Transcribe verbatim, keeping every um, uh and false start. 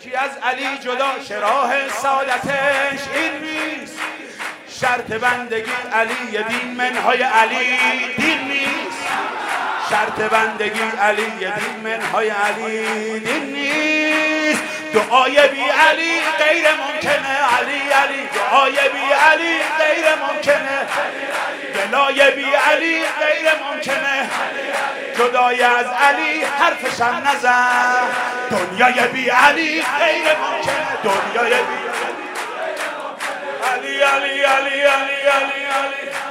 یکی از علی جدا شراه سعادتش این نیست، شرط بندگی علی دین منهای علی دین نیست، شرط بندگی علی دین منهای علی دین نیست. دعای بی علی غیر ممکنه، علی علی دعای بی علی غیر ممکنه، ولای بی علی غیر ممکنه، جدای از علی حرفشم نزن. دنیای بی علی غیر ممکنه، دنیای بی علی علی علی علی علی علی